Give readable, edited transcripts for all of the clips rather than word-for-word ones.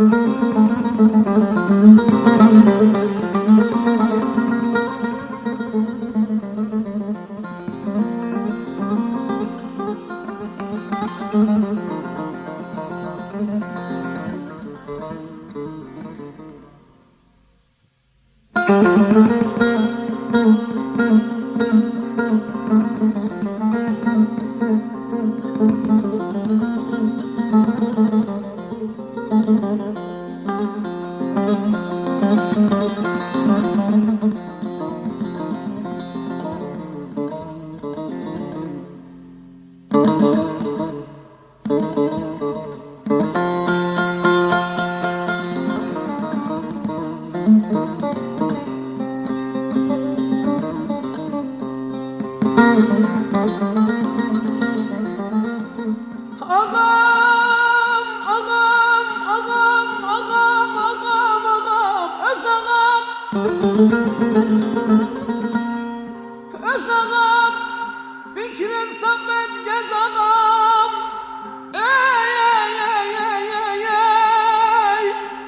Öz ağam, fikrin saffet gez ağam. Ey ey ey ey ey ey.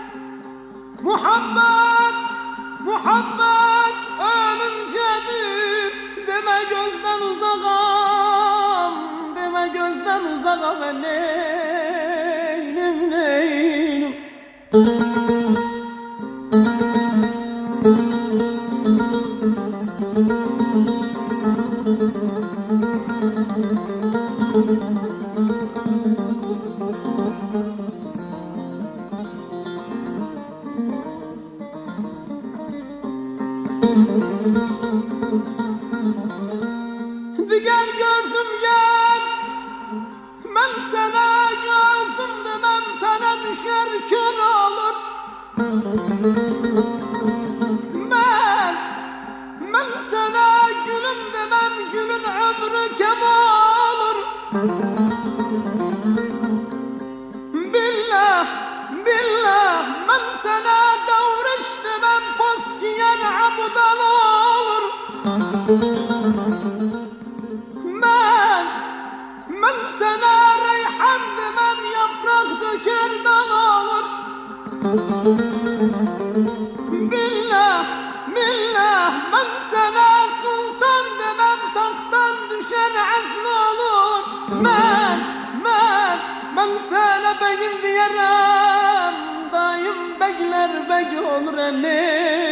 Muhabbet, muhabbet ölüncedir. Deme gözden uzağam, deme gözden uzağam. Neynim neynim. Gel gözüm gel, ben sana gözüm demem, tane düşer kör olur. Ben sana gülüm demem, gülün ömrü kem olur. Billah, billah, ben sana davranış demem, post giyen abdan olur. Ben sana reyhan demem, yaprak döker dal olur. Billah, billah, ben sana sultan demem, tahttan düşer azl olur. Ben sana beyim diyerim, daim bekler bek olur.